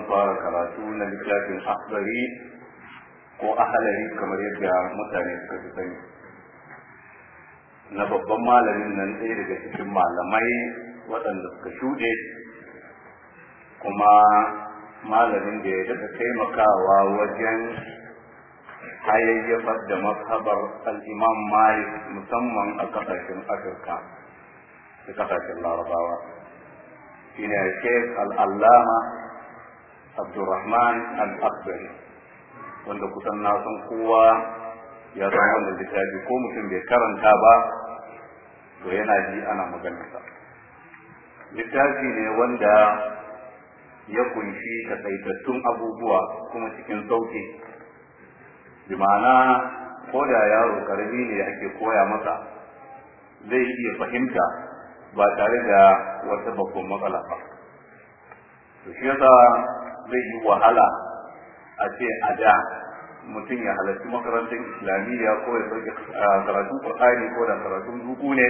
fara karatu na littafin Akhdari ko Ahlari kamar yadda mutane suka fi sani na babban malamin nan ɗaya daga cikin malamai waɗanda suka shuɗe kuma malamin da ya daɗa taimakawa wajen hayayyafar da mazhabar al-Imam Malik musamman a ƙasashen Afirka da ƙasashen Larabawa shine Sheikh al-Allama Abdurrahman al-Akhdari wanda kusan na san kowa ya san wannan littafi ko mutum bai karanta ba to yana ji ana maganarsa. Littafi ne wanda ya kunshi takaitattun abubuwa kuma cikin sauki bi ma'ana ko da yaro karami ne ake koya masa zai iya fahimta ba tare da wata babban matsala ba. To shi yasa zai yi wahala a ce a da mutum ya halarci makarantar islamiyya ko ya sauke karatun Qur'ani ko da karatun zuku ne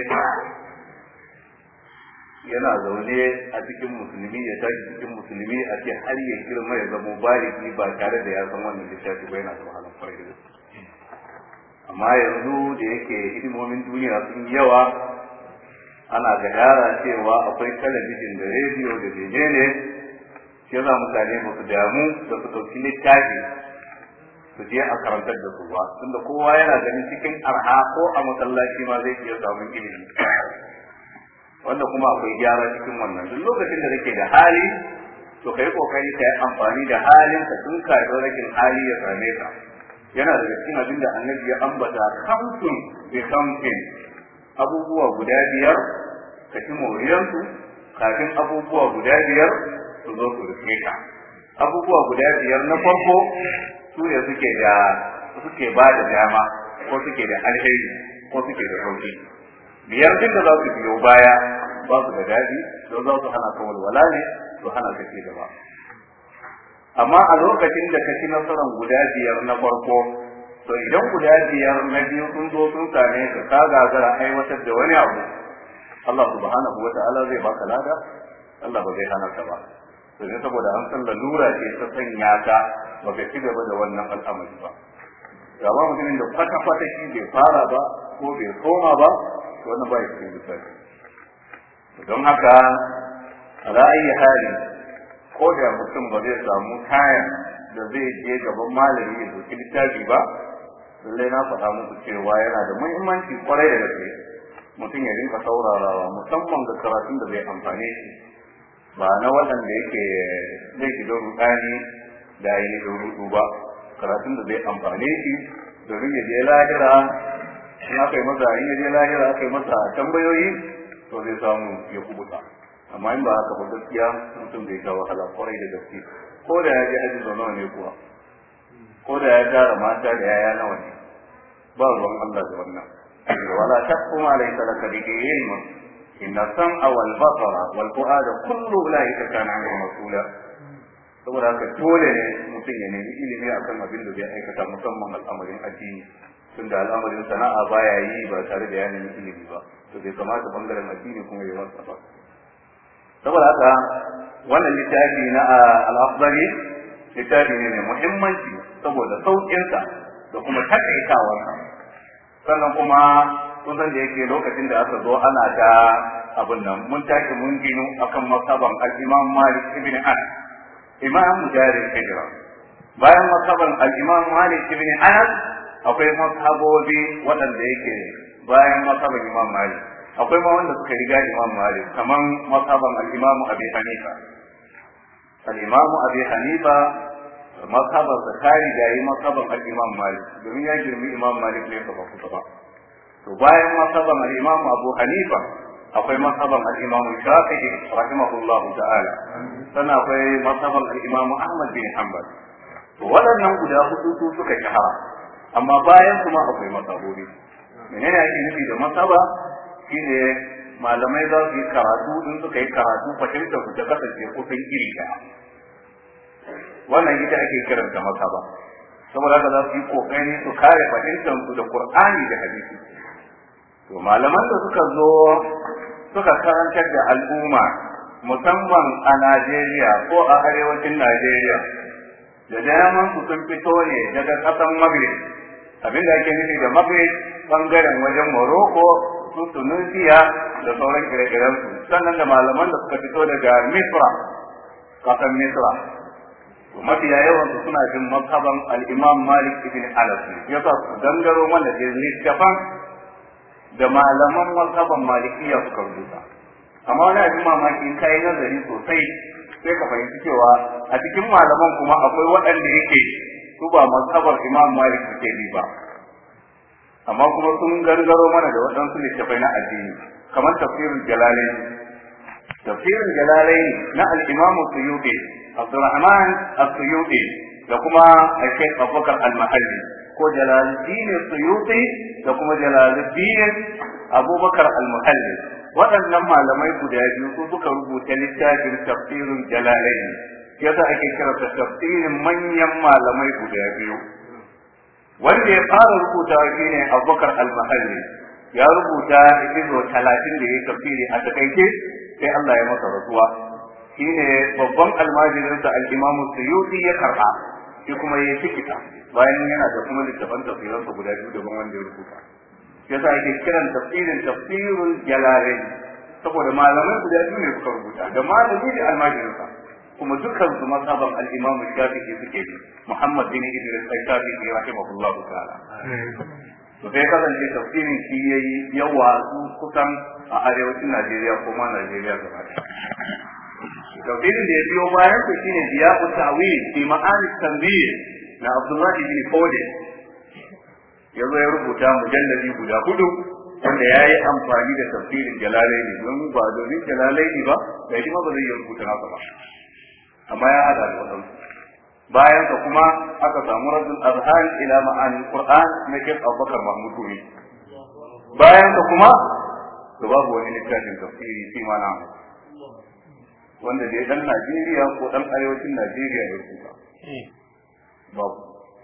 yana zaune a cikin musulmi ya tashi cikin musulmi a ce har ya girma ya zama baligi ba tare da ya san wannan littafi ba yana da wahalar kwarai da gaske. Amma yanzu da yake hidimomin duniya sun yawa ana gadara cewa akwai talabijin da rediyo da menene shi yasa mutane ba su damu da su ɗauki littafi su je a karantar da su ba tunda kowa yana ganin cikin arha ko a masallaci ma zai iya samun ilimi wanda kuma akwai gyara cikin wannan duk lokacin da kake da hali to kai kokari ka yi amfani da halin ka tun kafin rashin hali ya same ka. Yana daga cikin abin da annabi ya ambata kamfin bi kamfin abubuwa guda biyar ka ci moriyarsu kafin abubuwa guda biyar su zo su rufe ka. Abubuwa guda biyar na farko su ne suke ba da dama ko suke da alheri ko suke da sauki. Biyar din da za su biyo baya ba su da daɗi don za su hana ka walwala ne su hana ka ci gaba. Amma a lokacin da ka ci nasarar guda biyar na farko to idan guda biyar na biyu sun zo sun same ka gagara aiwatar da wani abu Allah subhanahu wata'ala zai baka lada Allah ba zai hana ka ba. To ne saboda an san lalura ce ta sanya ka baka ci gaba da wannan al'amari ba. Gaba mutumin da kwata-kwata shi bai fara ba ko bai koma ba wannan ba ya cikin lissafi. Don haka a ra'ayi hali ko da mutum ba zai samu kayan da zai je gaban malami ya zoki littafi ba lallai na faɗa muku cewa yana da muhimmanci kwarai da gaske mutum ya rinka saurarawa musamman ga karatun da zai amfane shi ba na waɗanda yake zai shiga rudani da ainihin rudu ba karatun da zai amfane shi domin ya je lahira in aka yi masa in ya je lahira aka yi masa tambayoyi to zai samu ya kubuta. Amma in ba haka ba gaskiya mutum zai ga wahala kwarai da gaske ko da ya je haji da nawa ne kuwa ko da ya tara mata da yaya nawa ne ba ruwan Allah da wannan. Wala taqum alayka laka bihi ilmun inna sam'a wal basara wal fu'ada kullu ulaika kana anhu mas'ula. Saboda haka dole ne mutum ya nemi ilimi akan abin da zai aikata musamman al'amarin addini tunda al'amarin sana'a baya yi ba tare da ya nemi ilimi ba to bai kamata bangaren addini kuma ya wasa ba. Saboda haka wannan littafi na al-Akhdari littafi ne mai muhimmanci saboda sauƙinsa da kuma takaitawarsa sannan kuma kun san da yake lokacin da aka zo ana ta abin nan mun tashi mun ginu akan masaban al-Imam Malik ibn Anas imam mujarir hijra bayan masaban al-Imam Malik ibn Anas akwai mazhabobi waɗanda yake bayan masaban Imam Malik akwai ma wanda suka riga Imam Malik kaman mazhaban al-Imam Abi Hanifa. Al-Imam Abi Hanifa mazhaban sa kai da yi mazhaban al-Imam Malik domin ya girmi Imam Malik ne ba kusa ba. To bayan mazhaban al-Imam Abu Hanifa akwai mazhaban al-Imam Shafi'i rahimahullahu ta'ala. Sannan akwai mazhaban al-Imam Ahmad bin Hanbal. To waɗannan guda hudu su suka shahara amma bayan kuma akwai mazhabobi. Menene ake nufi da mazhaba? Shine malamai za su yi karatu in suka yi karatu fahimta su ta kasance kusan iri ɗaya wannan ita ake kiranta mazhaba saboda haka za su yi kokari su kare fahimtar su da Qur'ani da hadisi. To malaman da suka zo suka karantar da al'umma musamman a Najeriya ko a arewacin Najeriya da daman su sun fito ne daga ƙasan Maghrib, abinda ake nufi da Maghrib bangaren wajen Morocco, su Tunisia da sauran ire-iren su, sannan da malaman da suka fito daga Misra, ƙasan Misra. Mafiya yawan su suna jin mazhaban al-Imam Malik ibn Anas, yasa su dangaro mana da littafan da malaman mazhaban Malikiya suka rubuta. Amma wani abin mamaki in kai nazari sosai sai ka fahimci cewa a cikin malaman kuma akwai waɗanda yake su ba mazhabar Imam Malik suke bi ba, amma kuma sun gargaro mana da waɗansu littafai na addini kamar tafsirul Jalalain. Tafsirul Jalalain na al-Imam Suyuti, Abdurrahman As-Suyuti da kuma Sheikh Abubakar Al-Mahalli, ko Jalaluddin Suyuti da kuma Jalaluddin Abubakar Al-Mahalli. Waɗannan malamai guda biyu su suka rubuta littafin tafsirul Jalalain, yasa ake kira da tafsirin manyan malamai guda biyu. Wanda ya fara rubuta shine Abubakar Al-Mahalli, ya rubuta izo 30 da ya tafsiri a takaice sai Allah ya masa rasuwa. Shine babban almajirinsa al-Imam Suyuti ya karba, shi kuma ya fikita bayan yana da kuma littafan tafsiransa guda biyu daban wanda ya rubuta. Yasa ake kiran tafsirul Jalalain saboda malamai guda biyu ne suka rubuta, da malami da almajirinsa, kuma dukkan su mazhaban al-Imam Shafi'i suke bi, Muhammad bin Idris al-Shafi'i rahimahullahu ta'ala. To sai kasance tafsirin shi yayi yawa su kusan a arewacin Najeriya ko ma Najeriya gaba ɗaya. Tafsirin da ya biyo bayan su shine Diya'u Ta'wil fi Ma'ani Tanbih na Abdullah ibn Fawd. Ya zo ya rubuta mujalladi guda 4 wanda ya yi amfani da tafsirin Jalalaini, don ba domin Jalalaini ba da shi ma ba zai yi rubuta nasa ba, amma ya hada da waɗansu. Bayan ka kuma aka samu Raddul Azhan ila Ma'ani Qur'an na Sheikh Abubakar Mahmud Gumi. Bayan ka kuma to babu wani littafin tafsiri sai ma na wanda dai dan Najeriya ko dan arewacin Najeriya ya rubuta. Babu.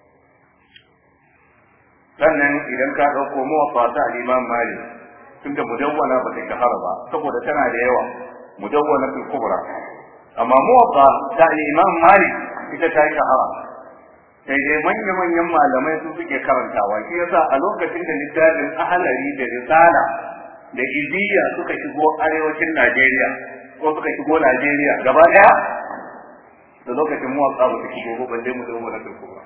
Sannan idan ka ɗauko muwaffa ta al-Imam Malik, tunda mudawwana ba ta shahara ba saboda tana da yawa, mudawwana fil kubra, amma muwaffa ta al-Imam Malik ita ta shahara, sai dai manya-manyan malamai su suke karantawa. Shi yasa a lokacin da littafin Ahlari da Risala da Iziya suka shigo arewacin Najeriya ko suka shigo Najeriya gaba ɗaya, da lokacin muwaffa ba ta shigo ba, balle mudawwana fil kubra.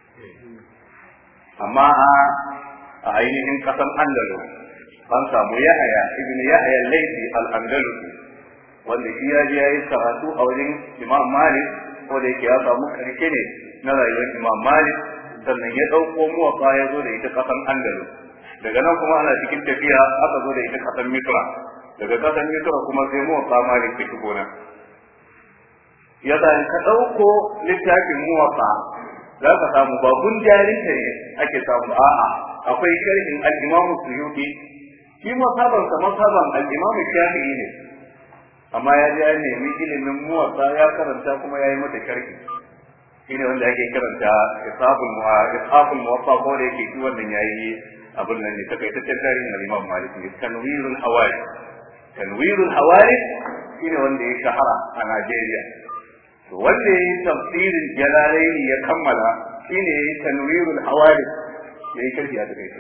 Amma a ainihin kasan Andalus an samu Yahaya ibn Yahaya al-Laythi al-Andalusi, wanda shi ya je yayi karatu a wajen Imam Malik, ko da yake ya samu karshe ne na rayuwar Imam Malik, sannan ya dauko muwafa ya zo da ita kasan Andalus. Daga nan kuma ana cikin tafiya aka zo da ita kasan Misra, daga kasan Misra kuma sai muwafa Malik ta shigo nan. Ya da ka dauko littafin muwafa za ka samu ba gundarin ta ne ake samu, a'a akwai sharhin al-Imam Suyuti, shi masaban al-Imam Shafi'i ne, amma ya ji ya nemi ilimin muwatta ya karanta kuma ya yi mata sharhi, shine wanda ake karanta isabul muwatta, ko da yake shi wannan yayi abin nan ne takaitaccen tarihin al-Imam Malik ne. Tanwirul Hawari shine wanda ya shahara a Najeriya. To wanda ya yi tafsirin Jalalaini ya kammala shine ya yi Tanwirul Hawari, ya yi sharhi a takaice.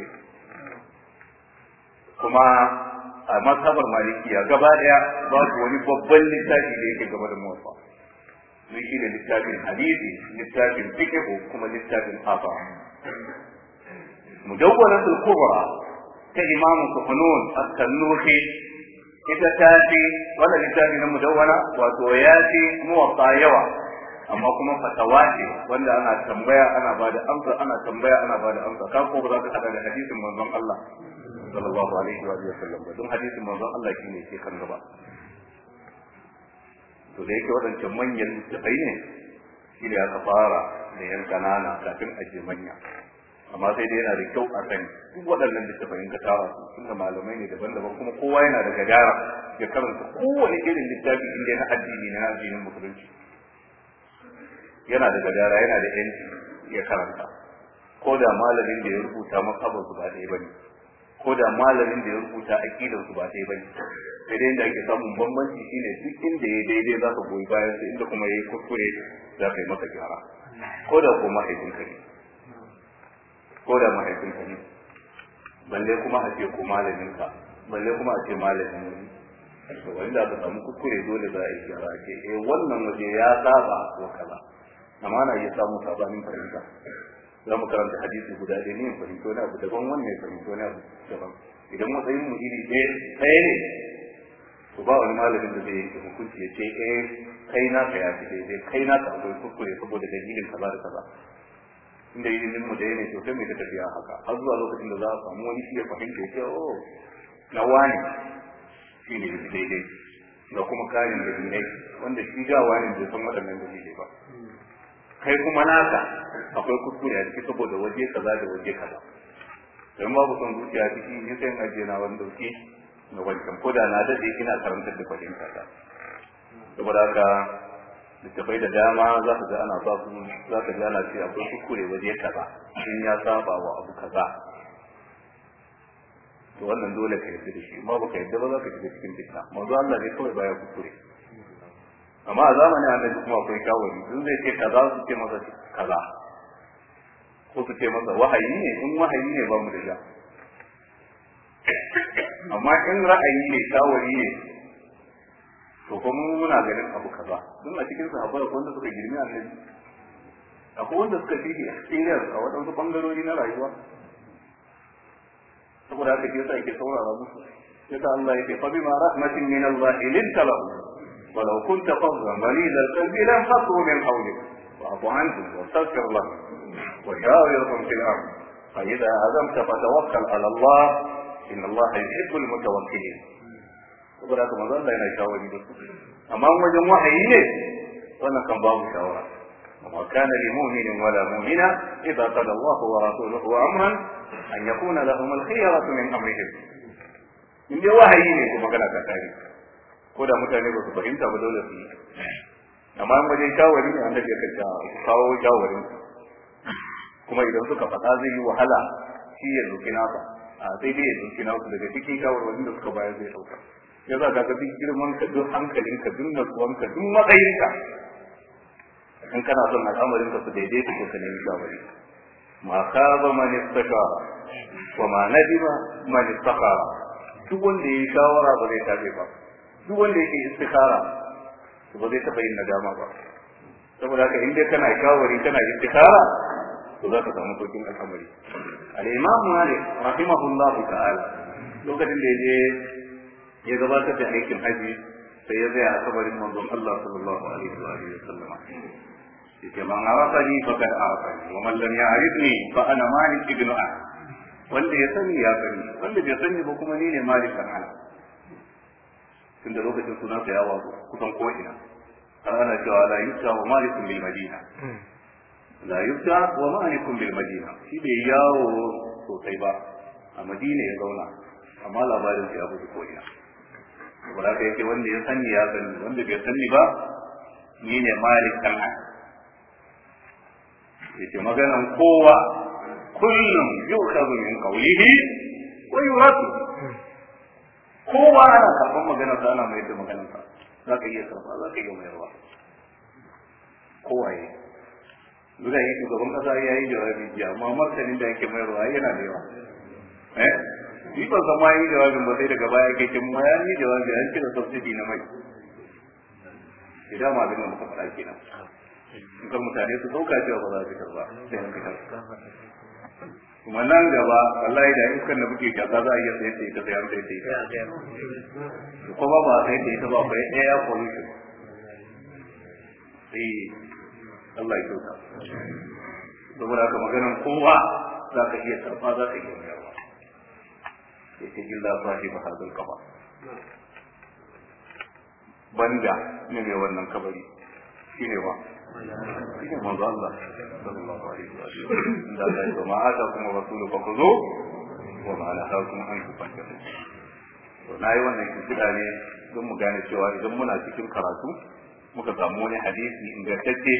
Kuma a mazhabar Malikiya gaba daya ba su wani babban littafi da yake gaba da muwatta. Zai shi da littafin hadisi, littafin fiqh, kuma littafin hafa. Mudawwanatul Kubra ta Imam Suhunun As-Sannuhi ita ta ce wannan littafi na mudawwana wato ya ce muwatta yawa, amma kuma fatawa ce wanda ana tambaya ana bada amsa, ana tambaya ana bada amsa. Ka ko ba za ka hada da hadisin manzon Allah sallallahu alaihi wa sallam ba, don hadisin manzon Allah shine ke kan gaba. To da yake wadancan manyan littafai ne, shi da aka fara da yan kanana kafin aje manya, amma sai dai yana da kyau a sani duk waɗannan littafai ka tara su, tunda malamai ne daban-daban, kuma kowa yana da gagara ya karanta kowane irin littafi inda na addini na addinin musulunci, yana da gagara, yana da yanci ya karanta, ko da malamin da ya rubuta masa ba su ba ɗaya bane. ko da malamin da ya rubuta aqidar su ba dai bane sai dai inda ake samun bambanci shine duk inda ya daidai za ka goyi bayan sa inda kuma yayi kuskure za ka yi masa gyara ko da ko mahaifinka ne balle kuma a ce ko malaminka balle kuma a ce malamin wani to wanda aka samu kuskure dole za a yi gyara ke wannan waje ya saba wa kaza amma na iya samu sabanin fahimta za mu karanta hadisi guda ɗaya ne fahimto na abu daban wannan ya fahimto na abu daban idan matsayin mu iri ɗaya ne to ba wani malamin da zai yi hukunci ya ce kai na ka ya fi daidai kai na ka akwai kuskure saboda dalilin kaza da kaza inda ilimin mu ɗaya ne to sai mai ta tafiya haka har zuwa lokacin da za a samu wani shi ya fahimta ya ce na wani shi ne ya fi daidai da kuma karin dalilai wanda shi ga wani bai san waɗannan dalilai ba kai kuma naka akwai kuskure a ciki saboda waje kaza da waje kaza don babu son zuciya ciki ni sai in ajiye na wani dauki na wancan ko da na daɗe ina karantar da fahimta ta saboda haka littafai da dama za ka ga ana ba su za ka ga ana ce akwai kuskure waje kaza in ya saba wa abu kaza to wannan dole ka yarda da shi amma baka yarda ba za ka shiga cikin fitna manzo Allah ne kawai baya kuskure amma a zamanin annabi kuma akwai shawari duk zai ce kaza su ce masa kaza ko su ce masa wahayi ne in wahayi ne ba mu da ja amma in ra'ayi ne shawari ne to kuma muna ganin abu kaza don a cikin sahabbai akwai wanda suka girmi annabi akwai wanda suka fi experience a wadansu bangarori na rayuwa saboda haka ke sa yake saurara musu yasa Allah yake fa bima rahmatin min Allah linta lahu ولو كنت فظا غليظ القلب لانفضوا من حولك واعف عنهم واستغفر لهم وشاورهم في الامر فاذا عزمت فتوكل على الله ان الله يحب المتوكلين saboda haka manzo Allah yana shawari da su amma wajen wahayi ne wannan kan babu shawara amma kana lil mu'minin wala mu'mina idza qala Allah wa rasuluhu amran an yakuna lahum al-khiyaratu min amrihim in dai wahayi ne kuma kana ka tare ko da mutane ba su fahimta ba dole su yi amma in wajen shawari ne annabi ya kace kawo shawarin kuma idan suka faɗa zai yi wahala shi ya duki nasa sai dai ya duki nasu daga cikin shawarwarin da suka bayar zai dauka ya za ka ga duk girman ka duk hankalin ka duk natsuwan ka duk matsayin ka in kana son al'amarin ka su daidaita ko ka nemi shawari ma khaba man istakara wa ma nadima man istakara duk wanda yayi shawara ba zai tabe ba duk wanda yake istikara ba zai taba yin nadama ba saboda haka in dai kana shawari kana istikara to za ka samu sauƙin al'amari al-imam Malik rahimahullahu ta'ala lokacin da ya gabatar da aikin haji sai ya tsaya a kabarin manzon Allah sallallahu alaihi wa sallam yake man arafani faqad arafani wa man lam ya'rifni fa ana Malik ibn Anas wanda ya sani ya sani wanda bai sani ba kuma ni ne Malik ibn Anas tunda lokacin sunan sa ya wazo kusan ko ina ana cewa la yusa wa Malik bil Madina la yusa wa Malik bil Madina shi bai yawo sosai ba a Madina ya zauna amma labarin sa ya buɗe ko ina wanda yake wanda ya sani ya sani wanda bai sani ba ni ne Malik ibn Anas yake maganan kowa kullum yukhadhu min qawlihi wa yuradu kowa ana karɓar maganar sa ana mai da maganar sa zaka iya karɓa zaka iya mayarwa kowa yi duka yi shugaban kasa ya yi jawabi jiya amma martanin da yake mayarwa yana da yawa ni ban san ma yi jawabin ba sai daga baya ke ma ya yi jawabi an cire subsidy na mai idan ma abin da muka faɗa kenan in kan mutane su dauka cewa ba za su fitar ba sai an fitar kuma nan gaba wallahi da iskan da muke kaza za a iya sai ta sai an sai ta kuma ba sai ta ba bai air pollution Allah ya kyauta saboda haka maganan kowa za ka iya karfa za ka iya mayarwa ya ce illa sahiba hadal kafa banda ne mai wannan kabari shine ba shine manzo Allah sallallahu alaihi wa sallam da Allah ya ma ata kuma rasulu fa kuzo wa ma ala hakum an tufakkatu to nayi wannan kida ne don mu gane cewa idan muna cikin karatu muka samu wani hadisi ingantacce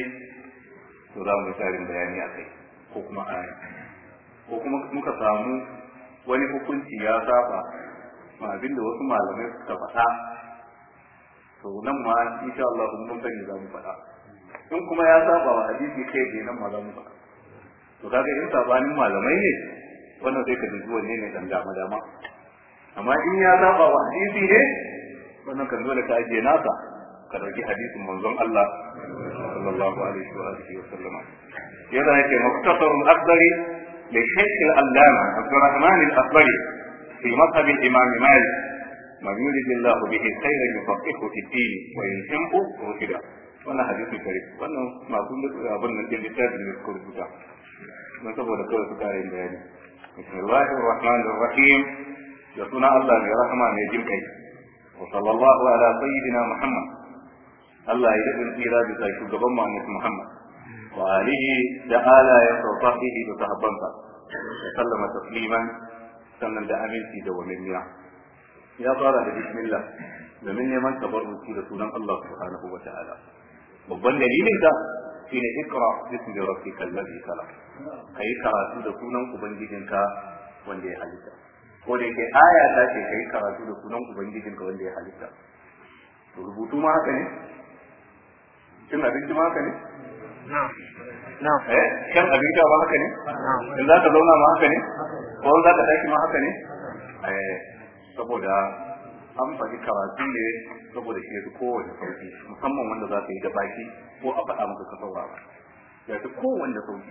to za mu tarin bayani akai ko kuma aya ko kuma muka samu wani hukunci ya saba ma abinda wasu malamai suka faɗa to nan ma insha Allah mun sani za mu faɗa in kuma ya saba wa hadisi kai je nan ma za mu faɗa to kaga in sabanin malamai ne wannan sai ka dubi wanne ne dan dama amma in ya saba wa hadisi ne wannan kan dole ka ajiye naka ka dauki hadisin manzon Allah sallallahu alaihi wa alihi wa sallam yana yake mukhtasarul akhdari li shaykh al-allama Abdurrahman al-Akhdari fi madhhab al-imam Malik man yurid Allah bihi khayran yufaqihu fi ad-din wa yulhimhu rushda wannan hadisi kare wannan masu da abin nan din littafin ne ko rubuta don saboda kawai su kare bayani bismillahir rahmanir rahim da sunan Allah mai rahama mai jin kai wa sallallahu ala sayyidina Muhammad Allah ya yi tsira bisa shugaban mu Annabi Muhammad wa alihi da alayen sahbihi da sahabbansa da sallama tasliman sannan da aminci da waminiya ya fara da bismillah domin neman tabarruki da sunan Allah subhanahu wa ta'ala babban dalilin ta shine ikra bismi rabbikal ladhi khalaq kai karatu da sunan ubangijinka wanda ya halitta ko da yake aya ta ce kai karatu da sunan ubangijinka wanda ya halitta to rubutu ma haka ne cin abinci ma haka ne na'am kan abinci ma haka ne in za ka zauna ma haka ne ko za ka tashi ma haka ne saboda an faɗi karatu ne saboda shi yafi kowane sauki musamman wanda za ka yi da baki ko a faɗa maka ka saurara ya fi kowanne sauki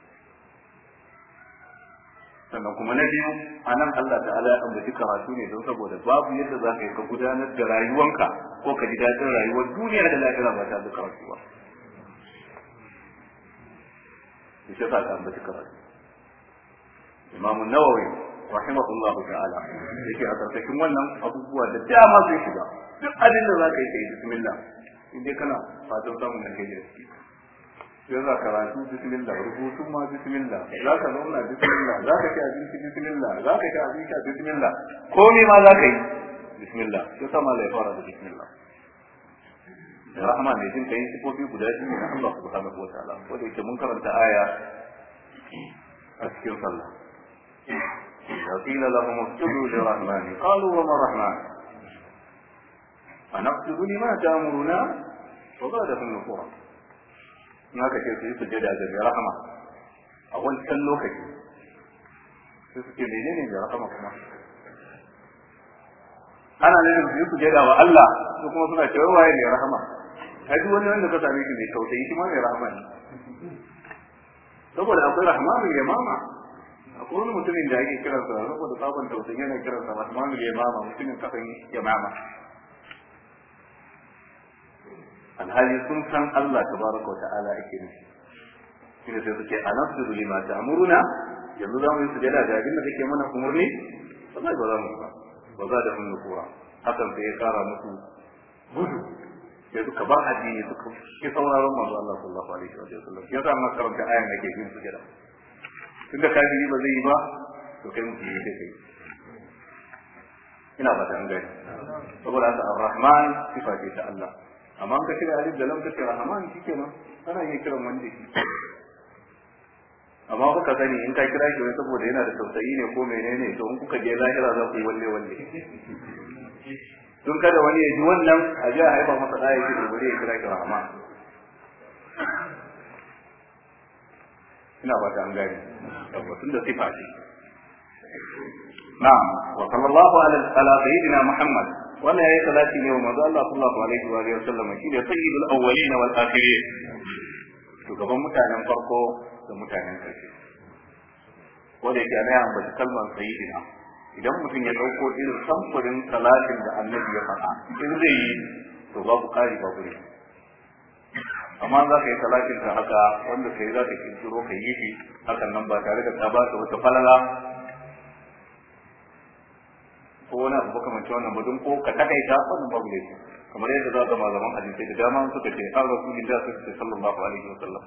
sannan kuma na biyu a nan Allah ta'ala ya ambaci karatu ne don saboda babu yadda za ka yi ka gudanar da rayuwanka ko ka ji daɗin rayuwar duniya da lafiya ba ta da karatu ba shi ta ka ambaci karatu Imam Nawawi rahimahullahu ta'ala yake a karkashin wannan abubuwa da dama zai shiga duk abin da za ka yi kai bismillah in dai kana fatan samun nan kai da shi sai za ka karatu bismillah rubutu ma bismillah za ka zauna bismillah za ka ci abinci bismillah za ka ci abinci bismillah komai ma za ka yi bismillah sai sama Allah ya fara da bismillah da rahama ne jin kai sifofi guda biyu na Allah subhanahu wa ta'ala wanda yake mun karanta aya a cikin sallah قيل لهم اسجدوا للرحمن قالوا وما الرحمن فنسجد لما تأمرنا وزادهم نفورا haka ce su yi sujjada da mai rahama a wancan lokaci sai su ce menene mai rahama kuma ana nufin su yi sujjada wa Allah su kuma suna cewa waye mai rahama ai duk wani wanda ka same shi mai tausayi shi ma mai rahama ne saboda akwai rahmanul yamama akwai wani mutumin da ake kiransa saboda sabon tausayi yana kiransa rahmanul yamama mutumin kasan yamama alhali sun san Allah tabaraka wa ta'ala ake nufi shine sai suke anasjudu lima ta'muruna yanzu za mu yi sujada ga abin da kake mana umurni wallahi ba za mu ba za da mun nufura hakan sai ya kara musu gudu sai suka bar addini suka ki sauraron manzo Allah sallallahu alaihi wa sallam yasa amma karanta ayan da ke yin sujada tunda kafiri ba zai yi ba to kai mutum ne kai ina ba ta an gani saboda haka ar-rahman sifa ce ta Allah amma ka kira alif da lam ka kira rahman shikenan kana yin kiran wanda shi amma kuka sani in ka kira shi wai saboda yana da tausayi ne ko menene to in kuka je lahira za ku yi walle don kada wani ya ji wannan a ji a haifa masa ɗaya shi da wuri ya kira shi rahman ina ba ta an gani tabbatun da sifa ce na'am wa sallallahu ala sayyidina Muhammad wannan yayi salati ne wa manzo Allah sallallahu alaihi wa alihi wasallam shine sayyidul awwalin wal akhirin shugaban mutanen farko da mutanen ƙarshe wanda yake ana ambaci kalmar sayyidina idan mutum ya dauko irin samfurin salatin da annabi ya faɗa in zai yi to babu ƙari babu ne amma za ka yi salatin ka haka wanda kai za ka kirkiro ka yi shi hakan nan ba tare da ka ba ta wata falala ko wani abu makamancin wannan ba don ko ka takaita wannan babu ne kamar yadda za ka malaman hadisi da dama suka ce an rasulullah sallallahu alaihi wa sallam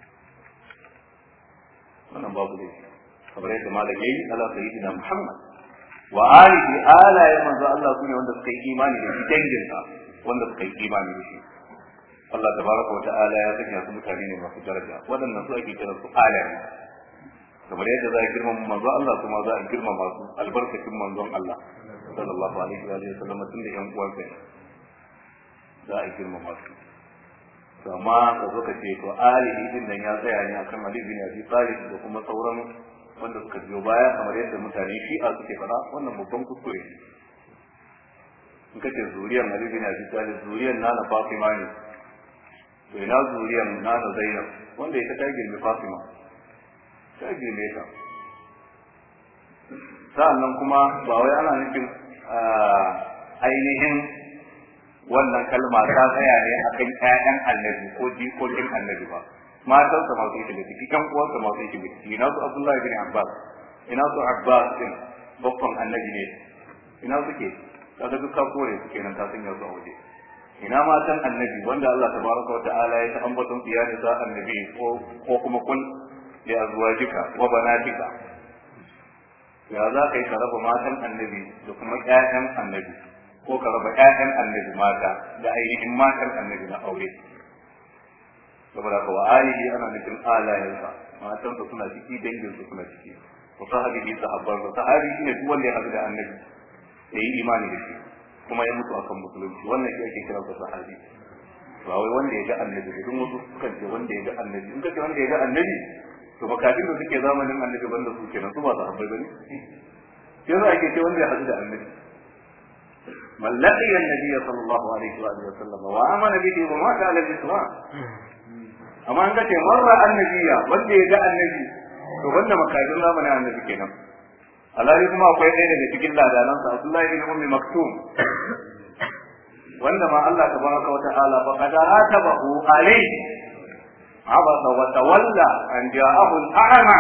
wannan babu ne kamar yadda malami ala sayyidina Muhammad wa alihi ala ya manzo Allah sune wanda suka yi imani da shi danginsa wanda suka yi imani da shi Allah tabaraka wa ta'ala ya sanya su mutane ne masu daraja wadannan su ake kira su alaye kamar yadda za a girmama manzon Allah kuma za a girmama su albarkacin manzon Allah sallallahu alaihi wa sallam tun da yan uwansa ne za a girmama su to amma da suka ce to alihi din nan ya tsaya ne akan Ali bin Abi Talib da kuma sauran wanda suka biyo baya kamar yadda mutane Shi'a suke fara wannan babban kuskure ne in kace zuriyar Ali bin Abi Talib zuriyar Nana Fatima ne to ina zuriyar Nana Zainab wanda ita ta girme Fatima ta girme ta sa'annan kuma ba wai ana nufin ainihin wannan kalma ta tsaya ne akan ƴaƴan annabi ko jikokin annabi ba matan sa masu yake da ciki kan uwan sa masu yake da ciki ina su Abdullahi bin Abbas ina su Abbas din babban annabi ne ina suke kaga duk ka kore suke nan ka sanya su a waje ina matan annabi wanda Allah tabaraka wa ta'ala ya ta ambaton iyali sa annabi ko kuma kun da azwajika wa banatika ya za ka yi ka raba matan annabi da kuma ƴaƴan annabi ko ka raba ƴaƴan annabi mata da ainihin matan annabi na aure saboda ka wa alihi ana nufin alayensa matan su suna ciki dangin su suna ciki wa sahabihi sahabban sa sahabi shine duk wanda ya haɗu da annabi ya yi imani da shi kuma ya mutu akan musulunci wannan shi ake kira sahabi ba wai wanda ya ga annabi da duk wasu sukan ce wanda ya ga annabi in ka ce wanda ya ga annabi to makafin da suke zamanin annabi banda su kenan su ba sahabbai bane sai za a ke ce wanda ya haɗu da annabi man laqiya an-nabiy sallallahu alaihi wa sallam wa amana bihi wa mata ala al-islam amma an kace marra annabiya wanda ya ga annabi to wanda makafin zamanin annabi kenan alhali kuma akwai ɗaya daga cikin ladanan sa Abdullahi bin Ummi Maktum wanda ma Allah tabaraka wa ta'ala fa qad atabahu alayhi abasa wa tawalla an ja'ahu al-a'ma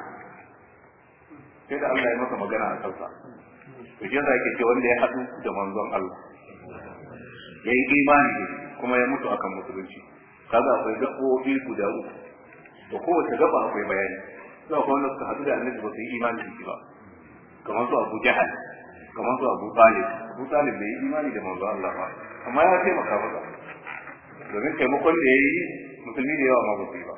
sai da Allah ya masa magana a kansa to je za ke ce wanda ya hadu da manzon Allah yayi imani kuma ya mutu akan musulunci kaga akwai gabobi guda uku to kowace gaba akwai bayani sai akwai wanda suka hadu da annabi ba su yi imani da shi ba kamar su Abu Jahal kamar su Abu Talib bai yi imani da manzon Allah ba amma ya taimaka masa domin taimakon da ya yi musulmi da yawa ma ba su yi ba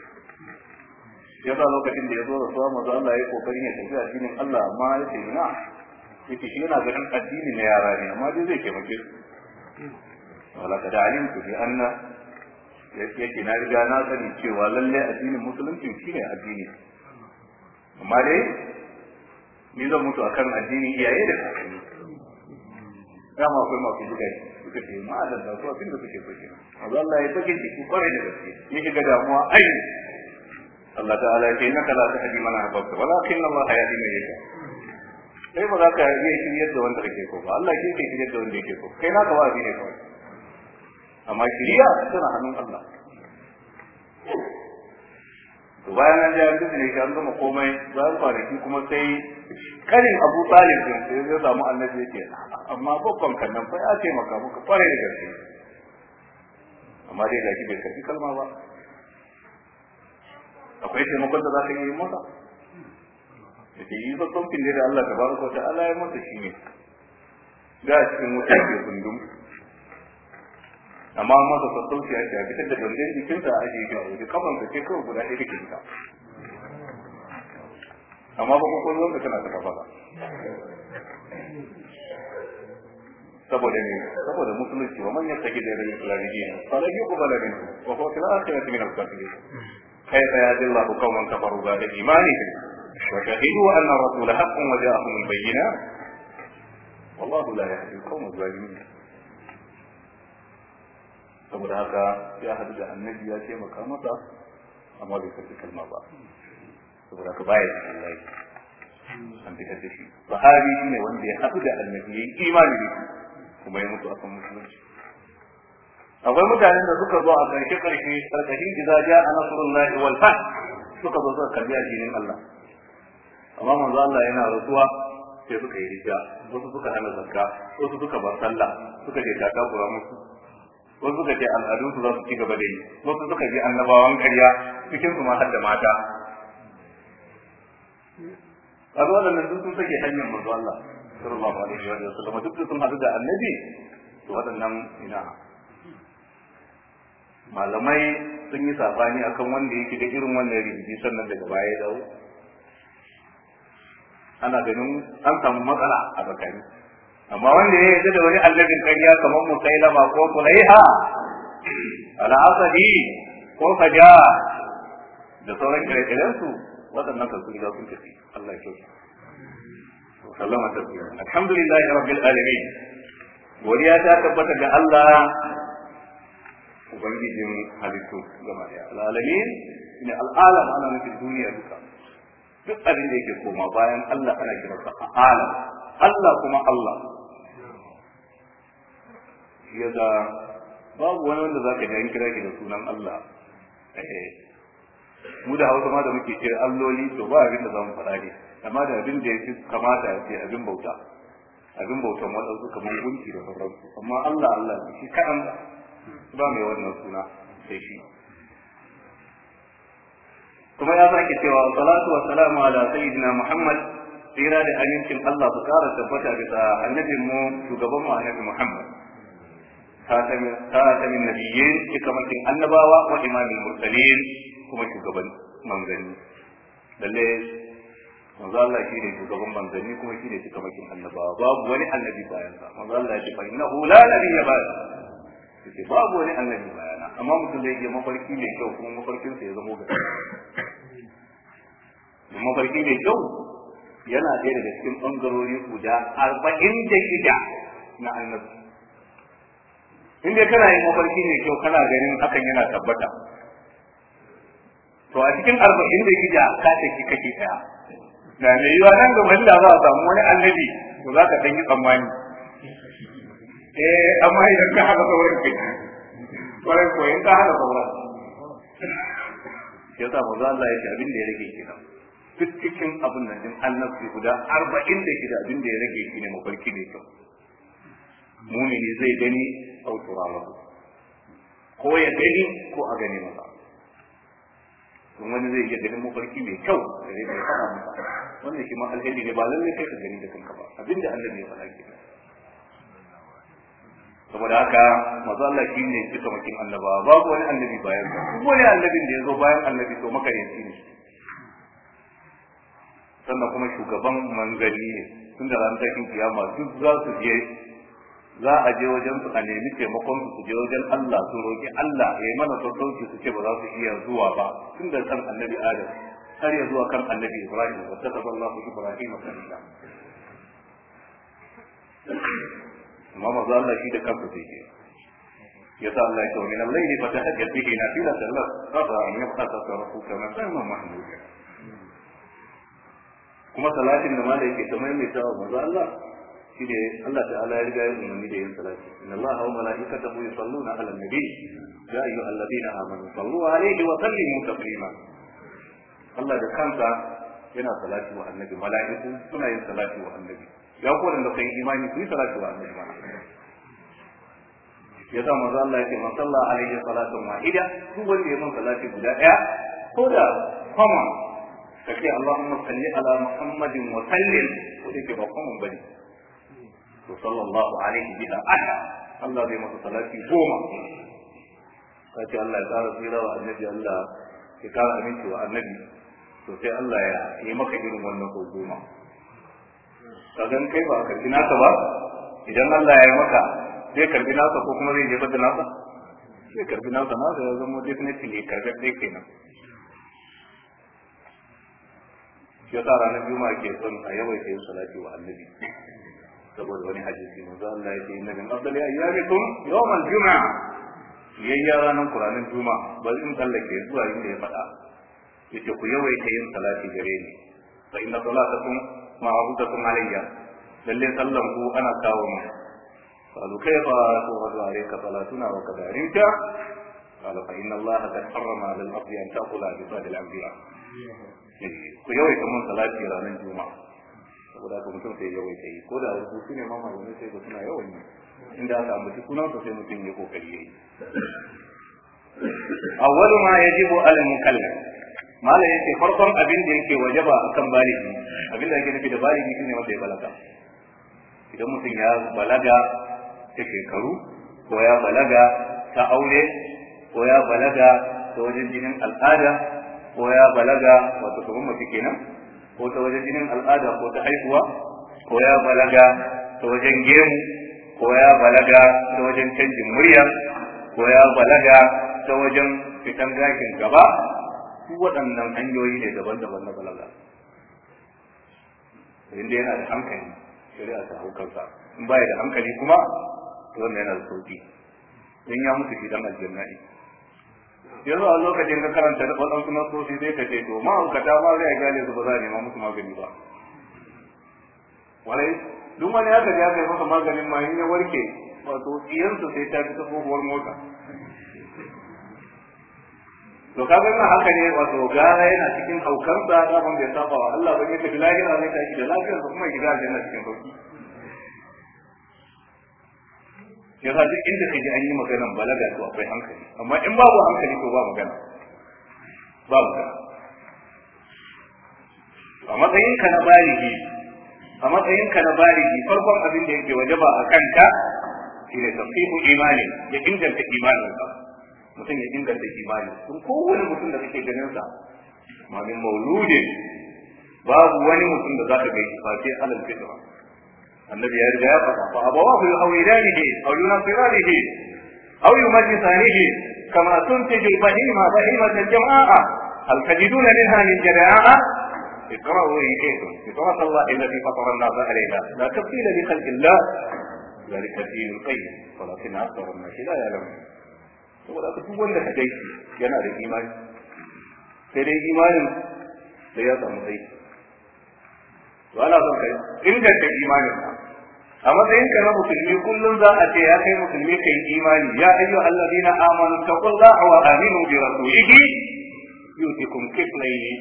ya sa lokacin da ya zo da suwa mazu Allah ya yi kokarin ya tafi addinin Allah amma ya ce ina yake shi yana ganin addini na yara ne amma dai zai taimake su wala kada alimtu bi anna yake na riga na sani cewa lalle addinin musulunci shine addini amma dai ni zan mutu akan addini iyaye da kakanni dama akwai masu buga shi suka ce ma'adar da su abin da suke so kenan mazu Allah ya sake ciki kwarai da gaske ya shiga damuwa ai Allah ta'ala ya ce innaka la tahdi man ahbabta walakin Allah yahdi man yasha kai ba za ka iya shiryar da wanda kake so ba Allah ke ke shiryar da wanda yake so kai naka wa'azi ne kawai amma shiriya tana hannun Allah to bayan an ja duk ne an gama komai bayan kwanaki kuma sai karin Abu Talib din sai ya samu annabi yake amma babban kan nan fa ya ce maka muka fare da gaske amma dai gashi bai karbi kalma ba akwai taimakon da za ka yi masa da ke yi babban fin da Allah ta baraka ta Allah ya masa shi ne ga cikin wuta ke kundum amma masa sassauci ya ce a fitar da gangan jikinsa a ajiye shi a waje kafansa ce kawai guda ɗaya take fita amma ba kwakwalwar da tana ta kafa ba saboda ne saboda musulunci wa man yattaqi da rabbil alamin fa la yuqbalu minhu wa huwa fil akhirati min al-kafirin كيف يهدي الله قوما كفروا بعد إيمانهم وشهدوا أن الرسول حق وجاءهم البينات والله لا يهدي القوم الظالمين saboda haka ya hadu da annabi ya ce maka masa amma bai kace kalma ba saboda haka baya cikin layi an fitar da shi sahabi shine wanda ya hadu da annabi ya yi imani da shi kuma ya mutu akan musulunci akwai mutanen da suka zo a ƙarshe karkashin idza jaa nasrullahi wal fath suka zo suka kalli addinin Allah amma manzo Allah yana rasuwa sai suka yi hijja wasu suka hana zakka wasu suka bar sallah suka je ta takura musu wasu suka ce al'adun su za su ci gaba da yi wasu suka ji annabawan ƙarya cikin su ma har da mata a zo waɗannan duk sun sake hanyar manzo Allah sallallahu alaihi wa sallam duk sun haɗu da annabi to waɗannan ina malamai sun yi sabani akan wanda yake da irin wannan rikici sannan daga baya ya dawo ana ganin an samu matsala a tsakani. Amma wanda ya yarda da wani annabin ƙarya kamar Musailama ko Kulaiha al-Asadi ko Faja da sauran kire-kirensu waɗannan kan su riga sun tafi. Allah ya kyauta. Sallama tasbih. Alhamdulillahi rabbil alamin. Godiya ta tabbata ga Allah ubangijin halittu gaba daya. Al-alamin ne al-alam ana nufin duniya duka. Duk abin da yake koma bayan Allah ana kiransa alam. Allah kuma Allah. Yadda babu wani wanda zaka ji an kira ki da sunan Allah. Mu da Hausa ma da muke ce alloli to ba abin da zamu faɗa ne. Amma da abin da yake kamata ya ce abin bauta. Abin bautan wadansu kamar gunki da sauransu. Amma Allah Allah shi kaɗan ba mai wannan suna sai shi. Kuma ya sake cewa salatu wa salamu ala sayyidina Muhammad tsira da amincin Allah su kara tabbata bisa annabin mu shugaban mu annabi Muhammad khatamin nabiyyin cikamakin annabawa wa imamul mursalin kuma shugaban manzanni lalle manzo Allah shi ne shugaban manzanni kuma shi ne cikamakin annabawa babu wani annabi bayan sa manzo Allah ya ce fa innahu la nabiyya ba'd sai babu wani annabi bayana amma mutum zai yi mafarki mai kyau kuma mafarkin sa ya zama gaskiya mafarki mai kyau yana ɗaya daga cikin ɓangarori guda 46 na annabi. In dai kana yin mafarki mai kyau kana ganin hakan yana tabbata. To a cikin 46 ka take kake ɗaya. Da mai yiwa nan gaban da za a samu wani annabi to za ka ɗan yi tsammani. Amma idan ka haka sauran kai. Kwarai ko in ka haka sauran. Ya sa maza Allah ya ce abin da ya rage kenan. Duk cikin abin nan din annabi guda 46 abin da ya rage shi ne mafarki ne kyau mumini zai gani au turawa ko ya gani ko a gani masa don wani zai iya ganin mafarki mai kyau da zai faɗa masa wannan shi ma alheri ne ba lallai kai ka gani da kanka ba abin da annabi ya faɗa kenan saboda haka maza Allah shi ne cikamakin annabawa babu wani annabi bayan sa duk wani annabin da ya zo bayan annabi to makaryaci ne sannan kuma shugaban manzanni ne tun da ran takin kiyama duk za su je za a je wajen su a nemi taimakon su je wajen Allah su roki Allah ya yi mana sassauci su ce ba za su iya zuwa ba tun da kan annabi Adam har ya zuwa kan annabi Ibrahim wa taqabbalallahu Ibrahim khalila amma maza Allah shi da kansa sai ke yasa Allah ya ce min al-layli fatahajjat bihi nafilatan lak qata an yabqa tasarrufu kama kana mahmud kuma salatin da malai yake kamar mai tawa manzo Allah shi ne Allah ta'ala ya riga ya umarni da yin salati inna Allah wa malaikatahu yusalluna 'alan nabi ya ayyuhalladhina amanu sallu 'alaihi wa sallimu taslima Allah da kansa yana salati wa annabi malaiku suna yin salati wa annabi ya ko da kai imani ku yi salati wa annabi ya sa manzo Allah yake man salla alaihi salatu wahida duk wanda ya man salati guda daya ko da kuma kace Allahumma salli ala Muhammadin wa sallim ko da ke ba kuma bane to sallallahu alaihi biha ahad Allah zai masa salati 10 kace Allah ya tsara tsira wa annabi Allah ya kara aminci wa annabi to sai Allah ya yi maka irin wannan ko 10 kagan kai ba ka kina ka ba idan Allah ya yi maka zai karbi nasa ko kuma zai jefa da nasa zai karbi nasa ya zama definitely karbi dai kenan ya sa ranar juma'a ke son a yawaita yin salati wa annabi saboda wani hadisi manzo Allah ya ce inna min afdali ayyamikum yawm al-jum'a yayya ranar Qur'anin juma'a bal in sallake zuwa inda ya faɗa yace ku yawaita yin salati gare ni fa inna salatakum ma'budatun alayya lalle sallan ku ana kawo mu qalu kayfa tu'adu alayka salatuna wa kadhalika qala fa inna Allah qad harrama 'ala al-ardi an ta'kula bi sadil anbiya ku yawaita mun salati ranar juma'a saboda haka mutum sai yawaita yi ko da rubutu ne ma malamai sai suna yawan yi inda aka ambaci sunan sa sai mutum ya kokari yayi awwalu ma yajibu al mukallaf mala yace farkon abin da yake wajaba akan baligi abin da yake nufi da baligi shine wanda ya balaga idan mutum ya balaga ta shekaru ko ya balaga ta aure ko ya balaga ta wajen jinin al'ada ko ya balaga wato kuma mace kenan ko ta wajen jinin al'ada ko ta haihuwa, ko ya balaga ta wajen gemu, ko ya balaga ta wajen canjin murya, ko ya balaga ta wajen fitan gashin gaba, su waɗannan hanyoyi ne daban-daban na balaga. Inda yana da hankali shari'a ta haukarsa, in baya da hankali kuma wannan yana da sauki, in ya mutu shi dan aljanna ne. Yanzu a lokacin ka karanta da waɗansu nasoshi sai ka ce to ma'aukata ma zai gane su ba za a nema musu magani ba. Walai duk wani aka ga kai masa maganin ma in ya warke wato tsiyansa sai ta fi tsohuwar mota. To kaga ina haka ne wato gara yana cikin haukarsa da ban bai saba wa Allah ba ne ka lahira zai tashi da lafiyar sa kuma shiga aljanna cikin sauki. Yasa duk inda kaji an yi maganan balaga to akwai hankali, amma in babu hankali to ba magana. Ba magana. A matsayinka na baligi, farkon abin da yake wajaba a kanka shine tafsihu imani, ya inganta imaninka. Mutum ya inganta imani. Tun kowane mutum da kake ganin sa, ma min mauludin, babu wani mutum da zaka gaishe face alal fitra. Annabi ya riga ya faɗa fa abawahu yuhawidanihi aw yunasiranihi aw yumajjisanihi kama tuntiju bahimatan jam'a hal tajiduna minha min jada'a اقرأوا إن شئتم فطرة الله التي فطر الناس عليها لا تبديل لخلق الله ذلك الدين القيم ولكن أكثر الناس لا يعلمون. saboda aka duk wanda ka gaishe yana da imani, sai dai imanin da ya samu aiki. To ana son kai inganta imanin ka a matsayin ka na musulmi, kullum za a ce ya kai musulmi kai imani, ya ayyu allazina amanu taqullaha wa aminu bi rasulihi yutikum kiflayni.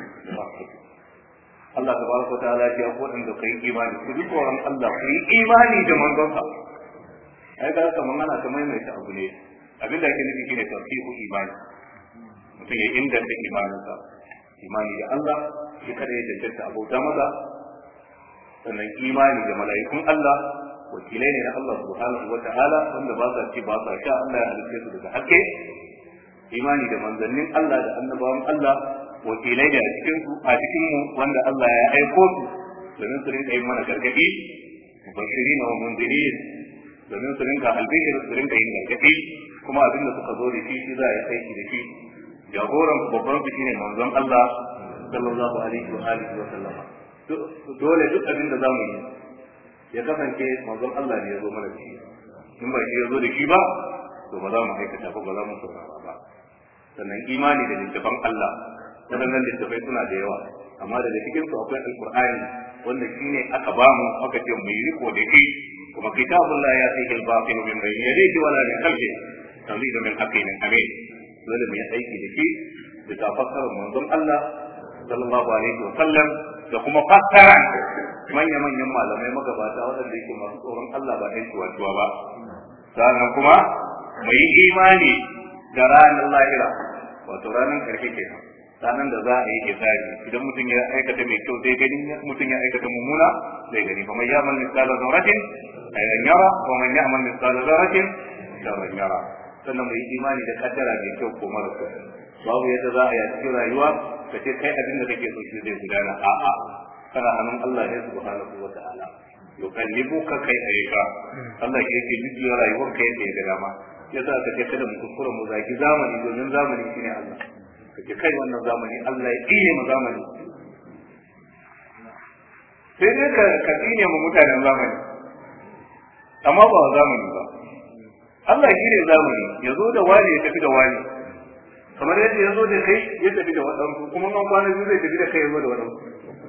Allah tabaraka wa ta'ala ya ko dan da kai imani, ku ji tsoron Allah, ku yi imani da manzon sa. Ai ga kaman ana ta maimaita abu ne, abin da ake nufi shine tafsiru imani. Mutum ya inganta imaninsa, imani da Allah shi kada ya cancanta abota maza, sannan imani da mala'ikun Allah wakilai ne na Allah subhanahu wa ta'ala wanda ba sa ci ba sa sha, Allah ya halitta su daga hakke. Imani da manzannin Allah da annabawan Allah wakilai da a cikin mu wanda Allah ya aiko su domin su rinka yin mana gargadi, mubashirin wa mundirin, domin su rinka albishir, su rinka yin gargadi, kuma abin da suka zo da shi za a yi aiki da shi. Jagoran babban su shine manzon Allah sallallahu alaihi wa alihi wa sallama. Dole duk abin da zamu yi ya kasance manzon Allah ne ya zo mana da shi. In ba shi ya zo da shi ba to ba za mu aikata ba za mu saurara ba. Sannan imani da littafin Allah, waɗannan littafai suna da yawa, amma daga cikin su akwai alqur'ani wanda shine aka ba mu aka ce mu yi riko da shi, kuma kitabun la ya'tihi al-batil min bayni yadihi wala min khalfihi tanzilu min hakimin amin. Dole mu yi aiki da shi da tafakkarin manzon Allah sallallahu alaihi wa sallam da kuma fassara manya-manyan malamai magabata waɗanda yake masu tsoron Allah ba ɗan tuwa ba. Sannan kuma mu yi imani da ranar lahira, wato ranar ƙarshe kenan, ranar da za a yi hisabi. Idan mutum ya aikata mai kyau zai gani, mutum ya aikata mummuna zai gani. Fa man ya'mal mithqala dharratin khayran yara wa man ya'mal mithqala dharratin sharran yara. Sannan mu yi imani da kaddara mai kyau ko mara kyau. Babu yadda za a yi a cikin rayuwa ka ce kai abin da kake so shi zai gudana, a'a, kana hannun Allah ne subhanahu wa ta'ala. Yukallibuka kai ayyuka, Allah ke yake jujjuya rayuwar kai yadda ya ga dama. Yasa ka ce kada mu kuskura mu zaki zamani, domin zamani shine Allah. Ka ce kai wannan zamani Allah ya tsine mu zamani. Sai dai ka tsine mu mutanen zamani, amma ba zamani ba. Allah shi ne zamani, ya zo da wani ya tafi da wani, kamar yadda ya zo da kai ya tafi da waɗansu, kuma man kwana biyu zai tafi da kai ya zo da waɗansu.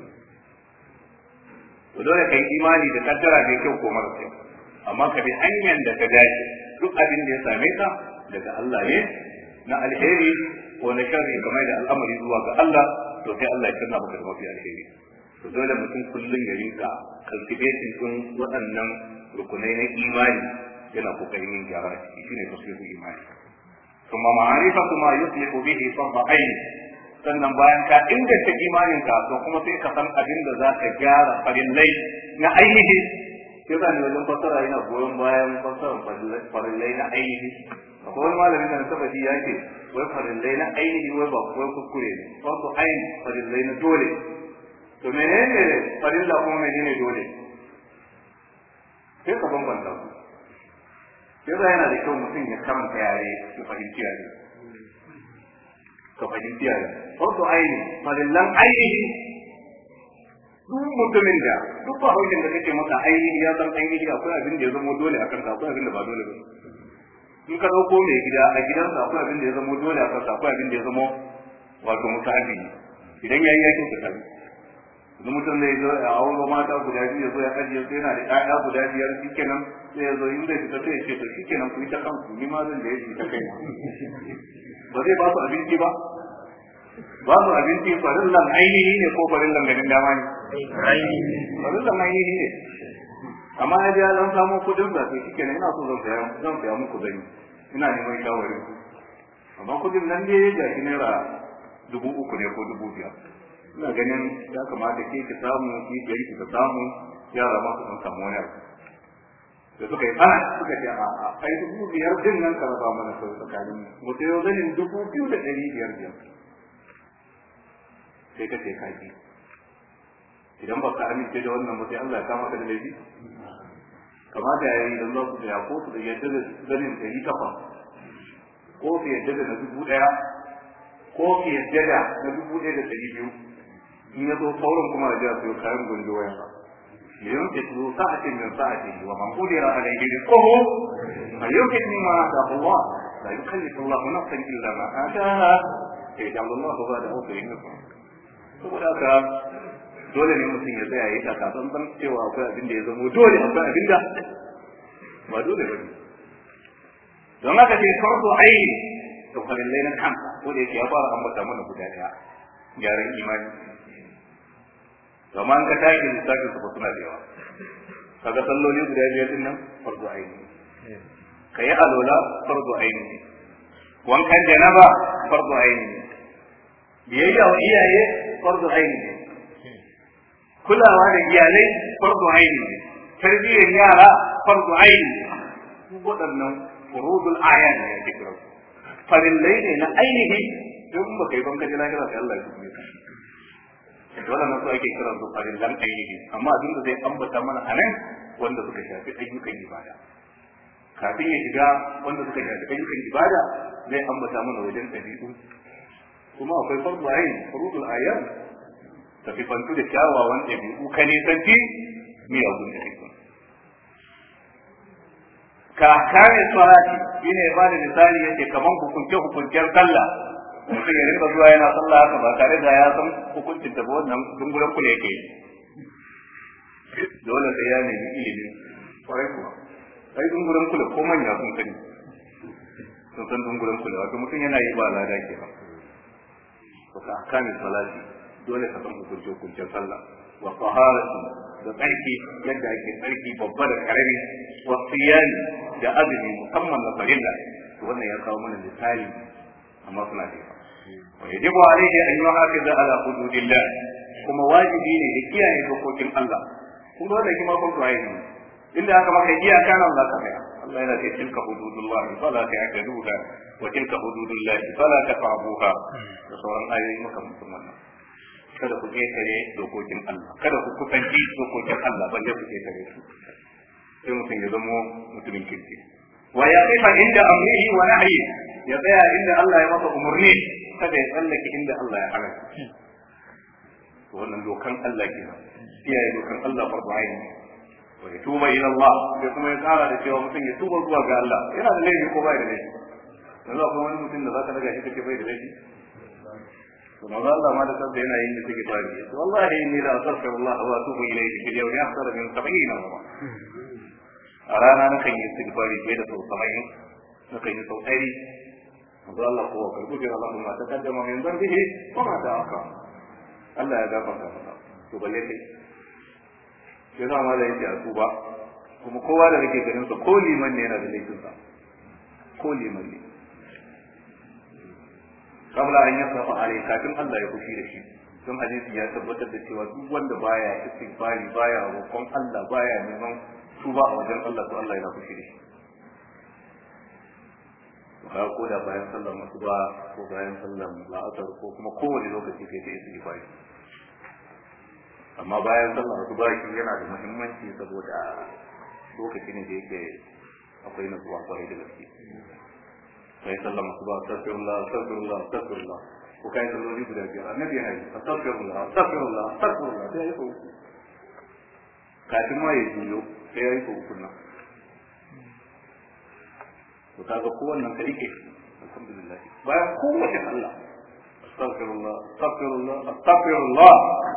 To dole ka yi imani da kaddara mai kyau ko mara kyau, amma ka bi hanyar da ka dace. Duk abin da ya same ka daga Allah ne, na alheri ko na sharri, kamar da al'amari zuwa ga Allah, to sai Allah ya canza maka da mafi alheri. To dole mutum kullum ya rinka cultivating din waɗannan rukunai na imani, yana kokarin yin gyara a ciki, shine tafsirin imani. Kuma ma'arifatu ma yuslihu bihi sabba ayn, sannan bayan ka inganta imanin ka to kuma sai ka san abin da za ka gyara farillai na ainihi. Yasa ne wajen fassara yana goyon bayan fassarar farillai na ainihi. Akwai wani malamin da na taba ji yake wai farillai na ainihi wai ba kuwa kuskure ne, farko ainihi farillai na dole. to menene farilla kuma menene dole sai ka bambanta su sai yana da kyau mutum ya karanta yare ya fahimci yare ka fahimci yare farko aini farillan ainihi duk mutumin da duk bahaushen da kake masa ainihi ya san ainihi akwai abin da ya zama dole a kansa akwai abin da ba dole ba in ka dauko mai gida a gidansa akwai abin da ya zama dole a kansa akwai abin da ya zama wato musahabi idan yayi yakin ka tabi idan mutum zai zo a auro mata guda biyu ya zo ya ajiye su yana da ƴaƴa guda biyar shikenan sai ya zo in zai fita sai ya ce to shikenan ku yi ta kanku ni ma zan da ya ta kai ba zai ba su abinci ba ba su abinci farillan ainihi ne ko farillan ganin dama ne farillan ainihi ne amma ya ji ya zan samu kudin da sai shikenan ina so zan saya muku zani ina neman shawarin amma kudin nan ne ya ji naira 3,000 ne ko 5,000 ina ganin ya kamata ke ki samu ki gari ki samu yara ma su san samu wani abu da suka yi fara suka ce a ai 5,000 din nan ka raba mana sau tsakanin mu sai yau zanin 2,500 sai ka ce kaji idan ba ka amince da wannan ba sai Allah ya kama ka da laifi kamata ya yi idan za su tsaya ko su da yadda da zanin 800 ko su yadda da na 1,000 ko su yadda da na 1,200 in ya zo sauran kuma da su kayan gundu waya yayin da su sa'atin min sa'ati wa man qadira alayhi rizquhu falyunfiq mimma ataahu Allah la yukallifu Allah nafsan illa ma ataaha yaj'alu Allah ba'da usrin yusra saboda haka dole ne mutum ya tsaya ya taka tsantsan cewa akwai abin da ya zama dole akwai abin da ba dole ba ne don haka ce farko aini to farillai na kanka ko da yake ya fara ambata mana guda daya gyaran imani zaman ka tashi lissafin su suna da yawa kaga salloli guda biyar din nan farko aini kai alola farko aini wankan janaba farko aini biyayya wa iyaye farko aini kulawa da iyalai farko aini tarbiyyar yara farko aini waɗannan furudul ayan ne ake kira farillai ne na ainihi don ba kai banka jira kira sai Allah ya tume ka wannan su ake kira su farillan ainihi amma abin da zai ambata mana anan wanda suka shafi ayyukan ibada kafin ya shiga wanda suka shafi ayyukan ibada zai ambata mana wajen dabi'u kuma akwai farko ayin furudul ayan tafi fantu da kyawawan dabi'u ka nisanci miyagun dabi'u ka kame salati shine ba da misali yake kaman hukuncen sallah mutum ya rinka zuwa yana sallah haka ba tare da ya san hukuncin da wannan dunguren kula yake yi dole sai ya nemi ilimi kwarai kuwa sai dunguren kula ko manya sun sani sun san dunguren kula wato mutum yana yi ba lada ke ba to ka kame salati dole ka san hukuncin sallah wa taharati da tsarki yadda ake tsarki babba da karami wa siyani da azumi musamman na farilla wannan ya kawo mana misali amma suna da yawa wa yajibu alayhi an yuhafiza ala hududillah kuma wajibi ne da kiyaye dokokin Allah kuma da kima kun tsaye ne inda aka maka iyaka nan za ka tsaya Allah yana ce tilka hududullah fala ta'taduha wa tilka hududullah fala taqrabuha da sauran ayoyi maka musamman kada ku ketare dokokin Allah kada ku kusanci dokokin Allah balle ku ketare su sai mutum ya zama mutumin kirki wa yaqifa inda amrihi wa nahyi ya tsaya inda Allah ya masa umurni kada ya tsallake inda Allah ya hana to wannan dokan Allah kenan iyaye dokan Allah farko ayin wa yatuba ila Allah sai kuma ya kara da cewa mutum ya tuba zuwa ga Allah yana da laifi ko bai da laifi yanzu akwai wani mutum da zaka daga shi kake bai da laifi to maza Allah ma da kansa yana yin da take fari wallahi inni la astaghfirullah wa atubu ilayhi fil yawmi akthar min 70 marra a rana na kan yi istighfari fiye da sau 70 na kan yi sau 100 maza Allah ko karbu bi Allah ma ta kaddama min zambihi wa ma ta aka Allah ya gafarta masa to balle kai sai za ma da yake a tuba kuma kowa da yake ganin sa ko liman ne yana da laifin sa ko liman ne kabla an yasafa alai kafin Allah ya kushi da shi don hadisi ya tabbatar da cewa duk wanda baya istighfari baya roƙon Allah baya neman tuba a wajen Allah to Allah yana kushi da shi ka ko da bayan sallar asuba ko bayan sallar la'asar ko kuma kowane lokaci kai ta istighfari amma bayan sallar asuba shi yana da muhimmanci saboda lokaci ne da yake akwai nutsuwa kwarai da gaske sai sallar asuba astaghfirullah ko kai salloli guda biyar annabi yana yi astaghfirullah sai ya yi kafin ma ya juyo sai ya yi kunna to kaga kowannan ka rike alhamdulillah bayan kowace Allah astaghfirullah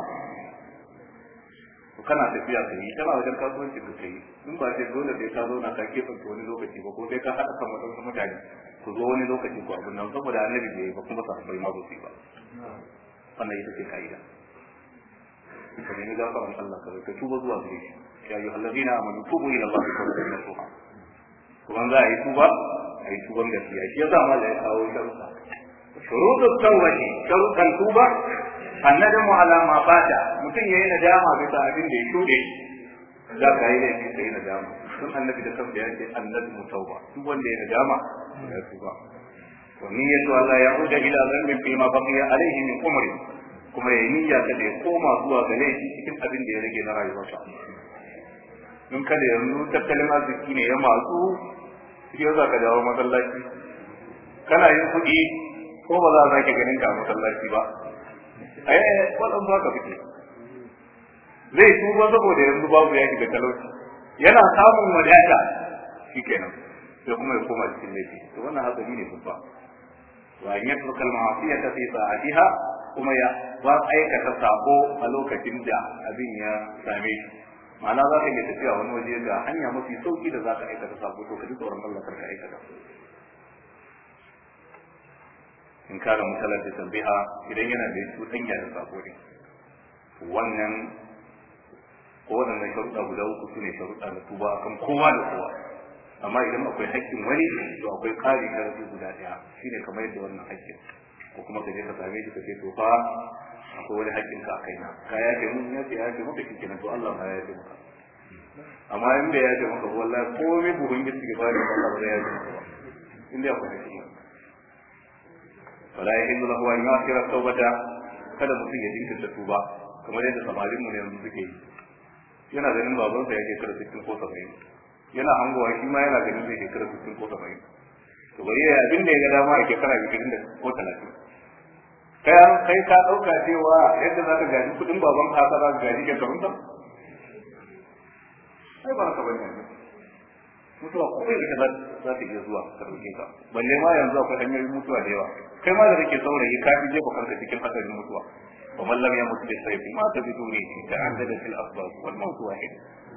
to kana tafiya kai kana wajen kasuwanci ka kai in ba sai dole sai ka zauna ka kefa wani lokaci ba ko sai ka hada kan wadansu mutane ku zo wani lokaci ko abin nan saboda annabi bai ba kuma sahabbai ma ba su ba wannan ita ce kaida ka nemi gafaran Allah ka tuba zuwa gare shi ya ayyuhal ladina amanu tubu ila Allah tawbatan nasuha kuma za a yi tuba a yi tuban gaskiya shi yasa ma da ya kawo sharuɗa shurutut tawbati sharuɗan tuba annadamu ala ma fata mutum yayi nadama bisa abin da ya shuɗe za ka yi laifi sai nadama sun annabi da kansa ya ce annadamu tauba duk wanda ya nadama ya tuba wa niyyatu Allah ya'uda ila dhanbin fi ma baqiya alayhi min umri kuma ya niyya ta da ya koma zuwa ga laifi cikin abin da ya rage na rayuwarsa in kada yanzu tattalin arziki ne ya matsu shi yasa ka dawo masallaci kana yin kuɗi ko ba za a sake ganin ka a masallaci ba waɗanda ba ka fice zai tuba saboda yanzu babu ya shiga talauci yana samun wadata shi kenan sai kuma ya koma cikin laifi to wannan hatsari ne babba wa in yatruka al-ma'siyata fi sa'atiha kuma ya ba aikata sabo a lokacin da abin ya same shi ma'ana za ka iya tafiya wani waje ga hanya mafi sauki da za ka aikata sabo to ka ji tsoron Allah kar ka aikata in kara mutalar da tambiha idan yana da cuɗanya da sabo ne wannan ko waɗannan sharuɗa guda uku su ne sharuɗa na tuba kan kowa da kowa amma idan akwai haƙƙin wani to akwai ƙari sharaɗi guda ɗaya shine kamar yadda wannan haƙƙin ko kuma ka je ka same shi ka ce to fa akwai wani haƙƙin ka a kaina ka yafe mun ya ce ya yafe maka shi kenan to Allah ma ya yafe maka amma in da ya yafe maka wallahi komai buhun giski ke bari Allah ba zai yafe maka ba inda akwai haƙƙin wala yahillu lahu an yu'akhkhira tawbata kada mutum ya jinkirta tuba kamar yadda samarin mu ne yanzu suke yi yana ganin babansa ya shekara 60 ko 70 yana hangowa shi ma yana ganin zai shekara 60 ko 70 to bari ya abin da ya ga dama a shekara 20 ko 30 kai ka dauka cewa yadda zaka gaji kudin baban ka za ka gaji ke karunta sai ba ka bane mutuwa ko bai ita za ta iya zuwa ka dauke ka balle ma yanzu akwai hanyoyin mutuwa da yawa kai ma da kake saurayi ka fi jefa kanka cikin hadarin mutuwa wa man lam yamut bi sayfi ma tabiduni ta'addada fil asbab wal maut wahid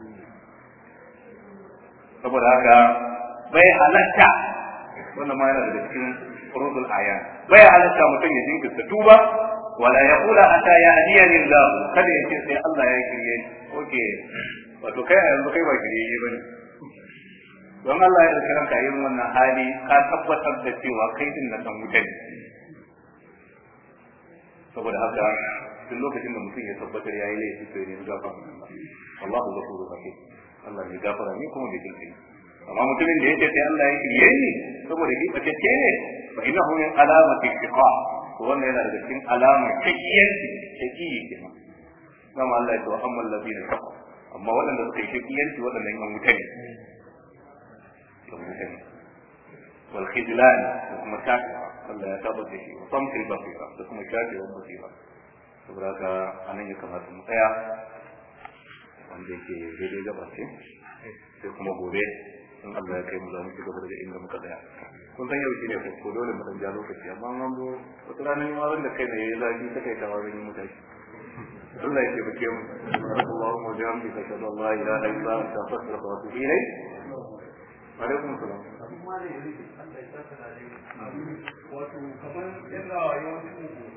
saboda haka bai halatta wannan ma yana daga cikin furudul ayan bai halatta mutum ya jinkirta tuba wala yaqula ata yahdiyani Allah kada ya ce sai Allah ya kiriye oke wato kai a yanzu kai ba kiriye bane don Allah ya dauki ranka yin wannan hali ka tabbatar da cewa kai din nan dan wuta ne saboda haka duk lokacin da mutum ya tabbatar yayi laifi to ne gafara Allahu ghafurur rahim Allah ne gafara ne kuma bai jinkai amma mutumin da yake sai Allah ya kiriye ni saboda shi bace ne fa innahu min alamati shiqa to wannan yana daga cikin alamar shakiyanci shakiyi kenan kuma Allah ya ce wa ammal ladina shaqu amma wadanda suka yi shakiyanci wadannan yan wuta ne wal khidlan kuma shakiya Allah ya tabbata shi wa samtil basira da kuma shakiya wa basira saboda haka anan ya kamata mu tsaya wanda yake daidai gaba ce sai kuma gobe in Allah ya kai mu za mu ci gaba daga inda muka tsaya kun san yau shine ko dole mu dan ja lokaci amma an zo wata ranar ma wanda kai ne yayi zafi ta kai tawa zan yi mutashi Allah ya tabbake mu Allahumma bihamdika ashhadu an la ilaha illa anta astaghfiruka wa atubu ilayk alaikum salam amma ne yake Allah ya saka da wato kamar yadda yawancin